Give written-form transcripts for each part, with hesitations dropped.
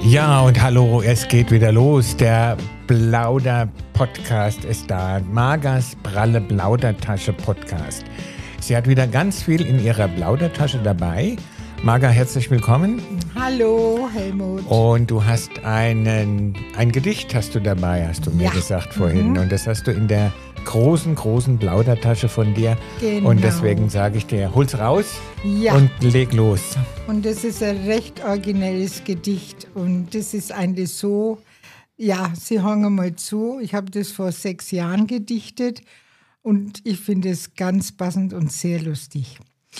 Ja, und hallo, es geht wieder los. Der Plauder-Podcast ist da. Margas pralle Plaudertasche-Podcast. Sie hat wieder ganz viel in ihrer Plaudertasche dabei. Marga, herzlich willkommen. Hallo, Helmut. Und du hast ein Gedicht hast du dabei, hast du mir gesagt vorhin. Und das hast du in der großen Plaudertasche von dir. Genau. Und deswegen sage ich dir, hol's raus und leg los. Und das ist ein recht originelles Gedicht. Und das ist eigentlich so, ja, Sie hören mal zu. Ich habe das vor 6 Jahren gedichtet. Und ich finde es ganz passend und sehr lustig.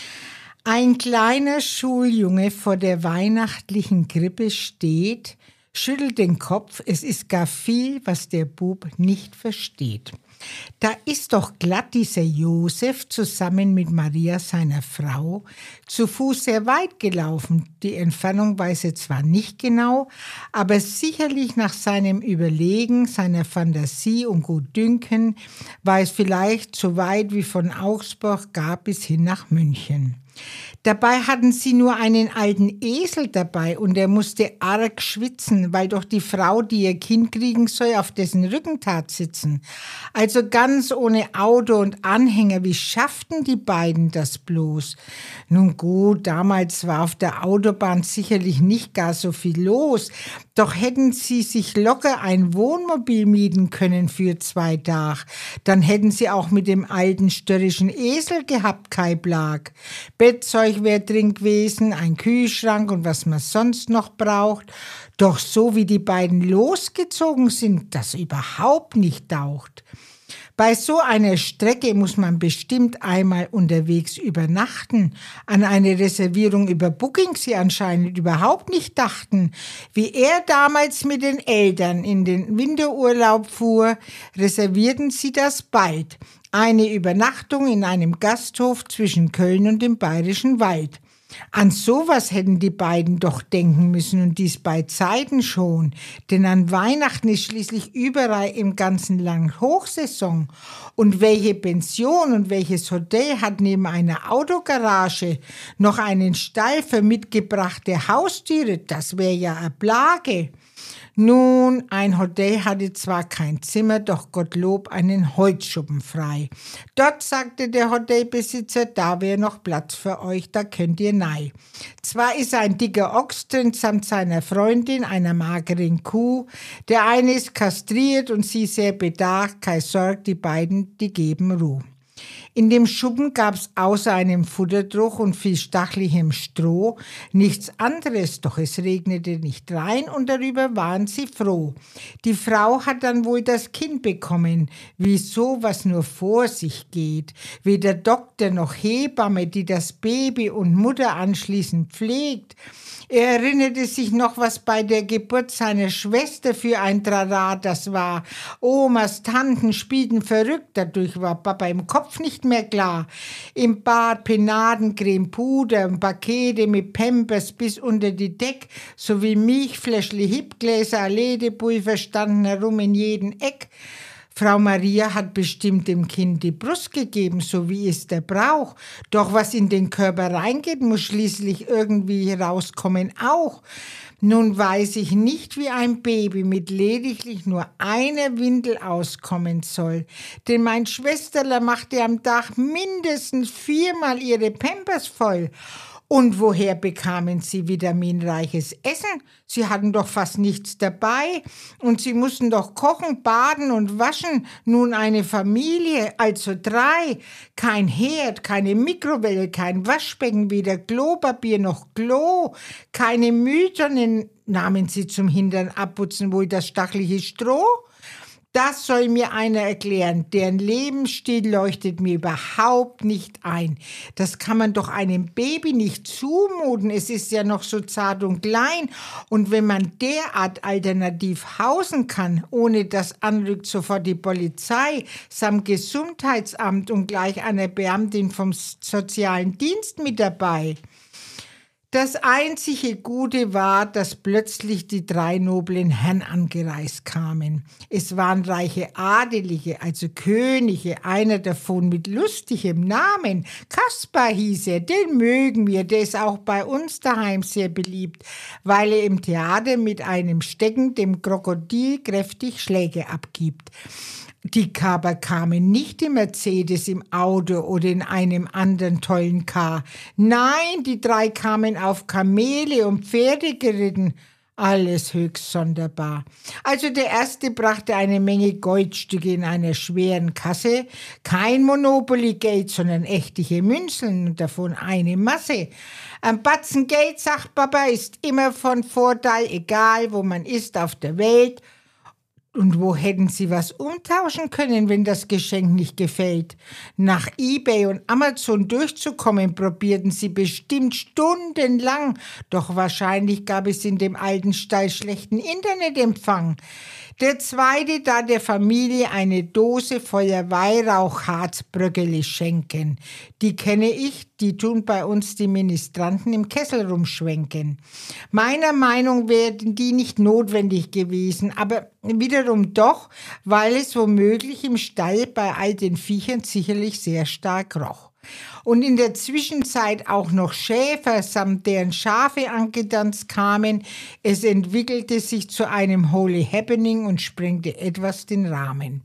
Ein kleiner Schuljunge vor der weihnachtlichen Krippe steht, schüttelt den Kopf, es ist gar viel, was der Bub nicht versteht. Da ist doch glatt dieser Josef zusammen mit Maria, seiner Frau, zu Fuß sehr weit gelaufen. Die Entfernung weiß er zwar nicht genau, aber sicherlich nach seinem Überlegen, seiner Fantasie und Gutdünken war es vielleicht so weit wie von Augsburg gar bis hin nach München. Dabei hatten sie nur einen alten Esel dabei und er musste arg schwitzen, weil doch die Frau, die ihr Kind kriegen soll, auf dessen Rücken tat sitzen. Also ganz ohne Auto und Anhänger, wie schafften die beiden das bloß? Nun gut, damals war auf der Autobahn sicherlich nicht gar so viel los, doch hätten sie sich locker ein Wohnmobil mieten können für 2 Tage. Dann hätten sie auch mit dem alten störrischen Esel gehabt, kein Blag. Bettzeug wäre drin gewesen, ein Kühlschrank und was man sonst noch braucht. Doch so wie die beiden losgezogen sind, das überhaupt nicht taucht. Bei so einer Strecke muss man bestimmt einmal unterwegs übernachten. An eine Reservierung über Booking sie anscheinend überhaupt nicht dachten. Wie er damals mit den Eltern in den Winterurlaub fuhr, reservierten sie das bald. Eine Übernachtung in einem Gasthof zwischen Köln und dem Bayerischen Wald. An sowas hätten die beiden doch denken müssen und dies bei Zeiten schon, denn an Weihnachten ist schließlich überall im ganzen Land Hochsaison. Und welche Pension und welches Hotel hat neben einer Autogarage noch einen Stall für mitgebrachte Haustiere? Das wäre ja eine Plage. Nun, ein Hotel hatte zwar kein Zimmer, doch Gottlob einen Holzschuppen frei. Dort sagte der Hotelbesitzer, da wäre noch Platz für euch, da könnt ihr nei. Zwar ist ein dicker Ochs drin samt seiner Freundin, einer mageren Kuh. Der eine ist kastriert und sie sehr bedacht, keine Sorge, die beiden, die geben Ruhe. In dem Schuppen gab's außer einem Futterdruck und viel stachlichem Stroh nichts anderes, doch es regnete nicht rein und darüber waren sie froh. Die Frau hat dann wohl das Kind bekommen, wie sowas nur vor sich geht. Weder Doktor noch Hebamme, die das Baby und Mutter anschließend pflegt. Er erinnerte sich noch, was bei der Geburt seiner Schwester für ein Trara das war. Omas, Tanten spielten verrückt, dadurch war Papa im Kopf nicht mehr klar. Im Bad Penaden, Creme, Puder, Pakete mit Pampers bis unter die Deck, sowie Milchfläschli, Hipgläser, Ledepulver standen herum in jedem Eck. Frau Maria hat bestimmt dem Kind die Brust gegeben, so wie es der Brauch. Doch was in den Körper reingeht, muss schließlich irgendwie rauskommen auch. Nun weiß ich nicht, wie ein Baby mit lediglich nur einer Windel auskommen soll. Denn mein Schwesterle machte am Tag mindestens 4-mal ihre Pampers voll. Und woher bekamen sie vitaminreiches Essen? Sie hatten doch fast nichts dabei und sie mussten doch kochen, baden und waschen. Nun eine Familie, also 3. Kein Herd, keine Mikrowelle, kein Waschbecken, weder Klopapier noch Klo. Keine Mülltonnen nahmen sie zum Hintern abputzen, wohl das stachliche Stroh? Das soll mir einer erklären, deren Lebensstil leuchtet mir überhaupt nicht ein. Das kann man doch einem Baby nicht zumuten, es ist ja noch so zart und klein. Und wenn man derart alternativ hausen kann, ohne das anrückt sofort die Polizei, samt Gesundheitsamt und gleich eine Beamtin vom sozialen Dienst mit dabei. Das einzige Gute war, dass plötzlich die 3 noblen Herren angereist kamen. Es waren reiche Adelige, also Könige, einer davon mit lustigem Namen. Kaspar hieß er, den mögen wir, der ist auch bei uns daheim sehr beliebt, weil er im Theater mit einem Stecken dem Krokodil kräftig Schläge abgibt. Die aber kamen nicht im Mercedes, im Auto oder in einem anderen tollen Car. Nein, die 3 kamen auf Kamele und Pferde geritten. Alles höchst sonderbar. Also der erste brachte eine Menge Goldstücke in einer schweren Kasse. Kein Monopoly-Geld, sondern echtliche Münzen und davon eine Masse. Ein Batzen Geld, sagt Papa, ist immer von Vorteil, egal wo man ist auf der Welt. Und wo hätten Sie was umtauschen können, wenn das Geschenk nicht gefällt? Nach eBay und Amazon durchzukommen, probierten Sie bestimmt stundenlang. Doch wahrscheinlich gab es in dem alten Stall schlechten Internetempfang. Der zweite, da der Familie eine Dose voller Weihrauchharzbröckeli schenken. Die kenne ich, die tun bei uns die Ministranten im Kessel rumschwenken. Meiner Meinung wären die nicht notwendig gewesen, aber wiederum doch, weil es womöglich im Stall bei all den Viechern sicherlich sehr stark roch. Und in der Zwischenzeit auch noch Schäfer samt deren Schafe angetanzt kamen. Es entwickelte sich zu einem Holy Happening und sprengte etwas den Rahmen.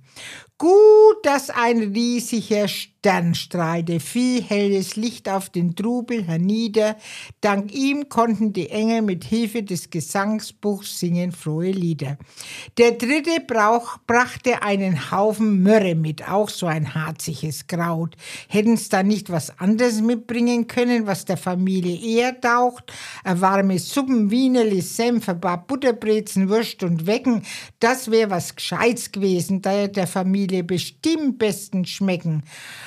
Gut, dass ein riesiger Stern strahlte, viel helles Licht auf den Trubel hernieder. Dank ihm konnten die Engel mit Hilfe des Gesangsbuchs singen frohe Lieder. Der dritte brachte einen Haufen Myrrhe mit, auch so ein harziges Kraut. Hätten's da nicht was anderes mitbringen können, was der Familie eher taugt? Ein warmes Suppen, Wienerli, Senf, ein paar Butterbrezen, Wurst und Wecken, das wäre was Gescheites gewesen, da der Familie bestimmt bestens schmecken.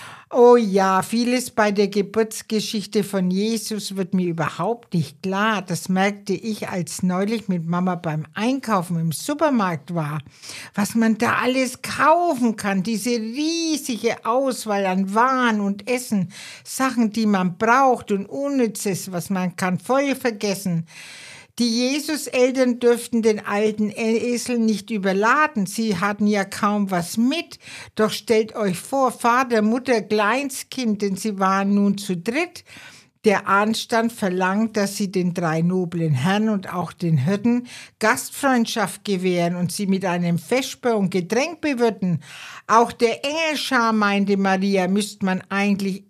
Oh ja, vieles bei der Geburtsgeschichte von Jesus wird mir überhaupt nicht klar. Das merkte ich, als neulich mit Mama beim Einkaufen im Supermarkt war. Was man da alles kaufen kann, diese riesige Auswahl an Waren und Essen, Sachen, die man braucht und Unnützes, was man kann voll vergessen. Die Jesus-Eltern dürften den alten Esel nicht überladen. Sie hatten ja kaum was mit. Doch stellt euch vor, Vater, Mutter, Kleinstkind, denn sie waren nun zu dritt. Der Anstand verlangt, dass sie den 3 noblen Herren und auch den Hirten Gastfreundschaft gewähren und sie mit einem Vesper und Getränk bewirten. Auch der Engelschar, meinte Maria, müsste man eigentlich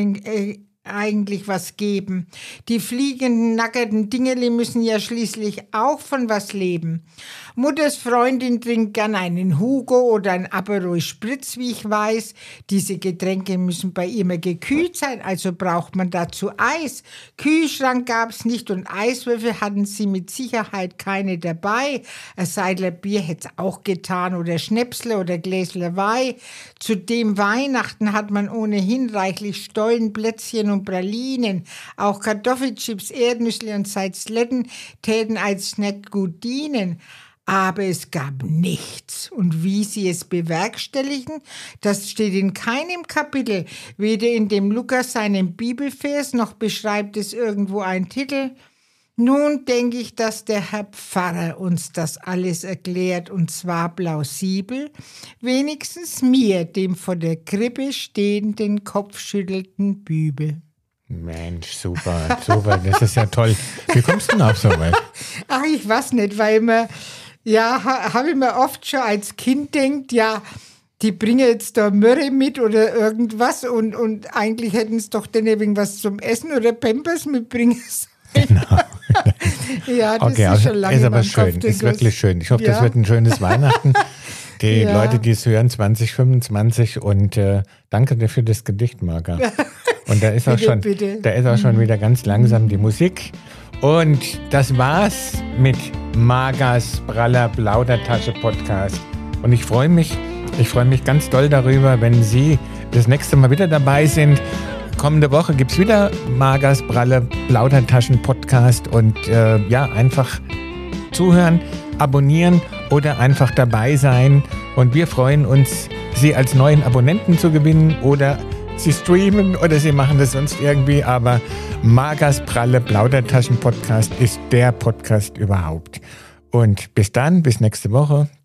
was geben. Die fliegenden, nackerten Dingerli müssen ja schließlich auch von was leben. Mutters Freundin trinkt gern einen Hugo oder ein Aperol Spritz, wie ich weiß. Diese Getränke müssen bei ihr immer gekühlt sein, also braucht man dazu Eis. Kühlschrank gab's nicht und Eiswürfel hatten sie mit Sicherheit keine dabei. Ein Seidler Bier hätte es auch getan oder Schnäpsle oder Gläsler Wein. Zudem Weihnachten hat man ohnehin reichlich Stollenplätzchen und Pralinen. Auch Kartoffelchips, Erdnüsse und Salzletten täten als Snack gut dienen. Aber es gab nichts. Und wie sie es bewerkstelligen, das steht in keinem Kapitel, weder in dem Lukas seinem Bibelvers, noch beschreibt es irgendwo ein Titel. Nun denke ich, dass der Herr Pfarrer uns das alles erklärt, und zwar plausibel, wenigstens mir, dem vor der Krippe stehenden, kopfschüttelnden Bübel. Mensch, super, super, das ist ja toll. Wie kommst du denn auf sowas? Ach, ich weiß nicht, weil man, ja, habe ich mir oft schon als Kind denkt, ja, die bringen jetzt da Myrrhe mit oder irgendwas und eigentlich hätten es doch dann irgendwas zum Essen oder Pampers mitbringen sollen. Genau. Ja, das okay, ist schon lange ist aber in meinem schön, Kopf, ist wirklich schön. Ich hoffe, ja. das wird ein schönes Weihnachten. Die Ja. Leute, die es hören, 2025 und danke dir für das Gedicht, Marga. Und da ist auch Bitte. Da ist auch schon wieder ganz langsam die Musik. Und das war's mit Margas Praller Plaudertasche Podcast. Und ich freue mich ganz doll darüber, wenn Sie das nächste Mal wieder dabei sind. Kommende Woche gibt es wieder Margas Praller Plaudertaschen Podcast. Und ja, einfach zuhören, abonnieren oder einfach dabei sein. Und wir freuen uns, Sie als neuen Abonnenten zu gewinnen oder Sie streamen oder Sie machen das sonst irgendwie, aber Magas pralle Plaudertaschen-Podcast ist der Podcast überhaupt. Und bis dann, bis nächste Woche.